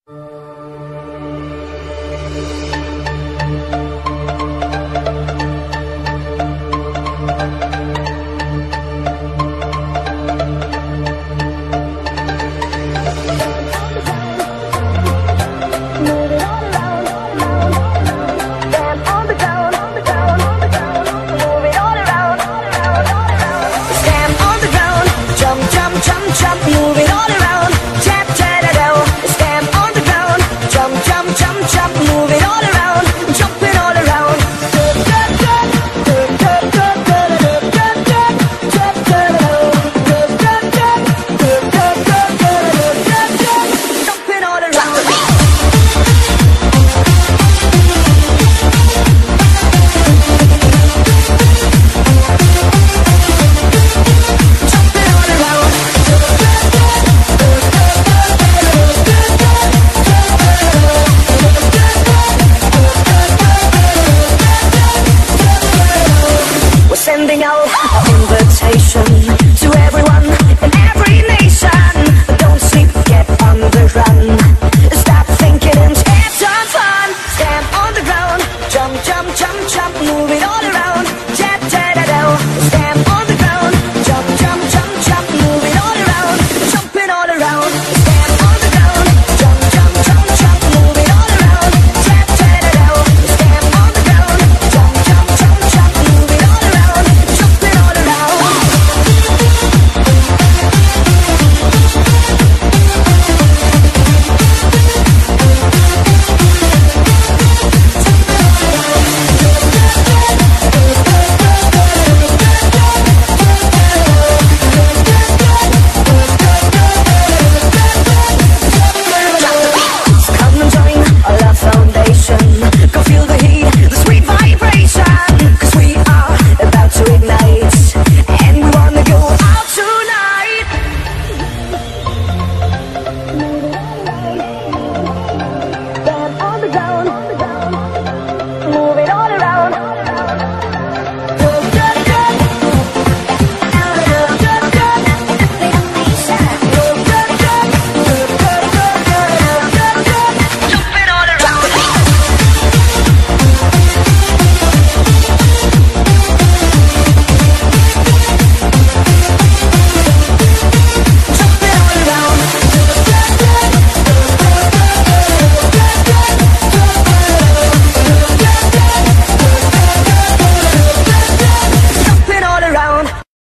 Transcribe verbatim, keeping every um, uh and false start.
Sending out an invitation to everyone in every nation. Don't sleep, get on the run. Stop thinking and have some fun. Stand on the ground, jump, jump, jump, jump, move it all around. Jet, jet, do. Stand on the ground, jump, jump, jump, jump, move it all around. Jumping all around.